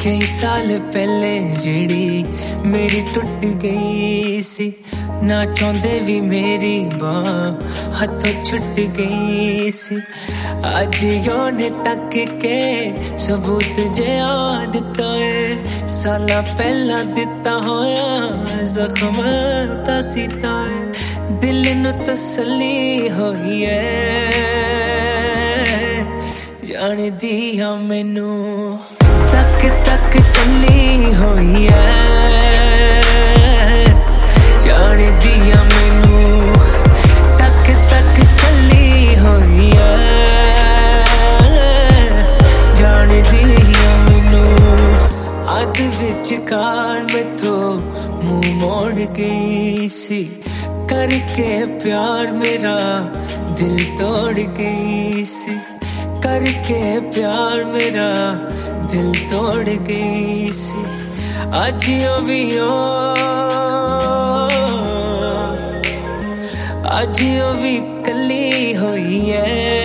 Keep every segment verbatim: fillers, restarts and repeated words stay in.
कई साल पहले जेड़ी मेरी टुट गई सी, ना चाहते भी मेरी बांह हाथों छुट गई सी। अज योने तक के सबूत जे दिता है, साला पहला दिता होया जख्म ता सीता है। दिल नू तसल्ली होई है, जान दिया मैनू तक तक चली होई है, जान दिया मैनू तक तक चली होई है, जान दिया मैनू। अध विच कार मैथो मुंह मोड़ गई सी, करके प्यार मेरा दिल तोड़ गई सी, करके प्यार मेरा दिल तोड़ गई सी। आज भी ओ आज भी कली हुई है,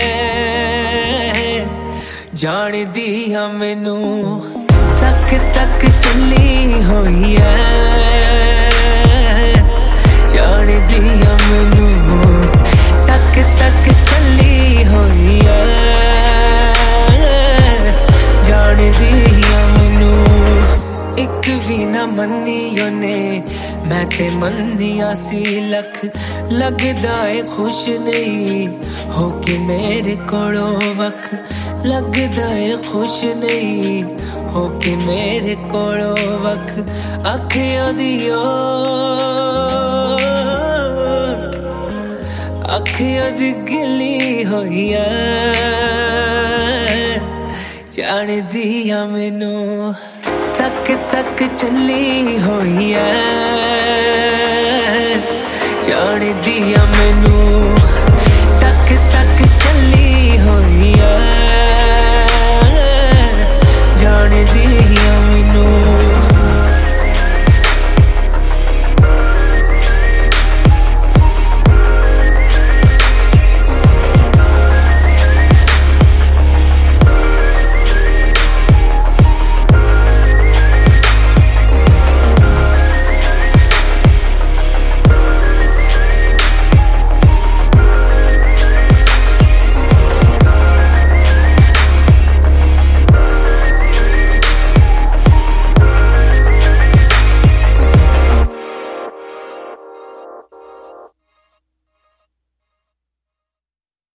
जान दिया मैनू तक तक चली हुई है, जान दिया मैनू तक तक चली हुई है, जान दिया मैनू। एक भी ना मन्नी ओने मैं ते मंदिया सी लख, लगदा है खुश नहीं हो के मेरे कोलो वख, लगदा है खुश नहीं हो के मेरे कोलो वख। अखियों दियो अखियों दी गिली होई है, जान दिया मैनू तक तक चली हुई है, जान दिया मैनू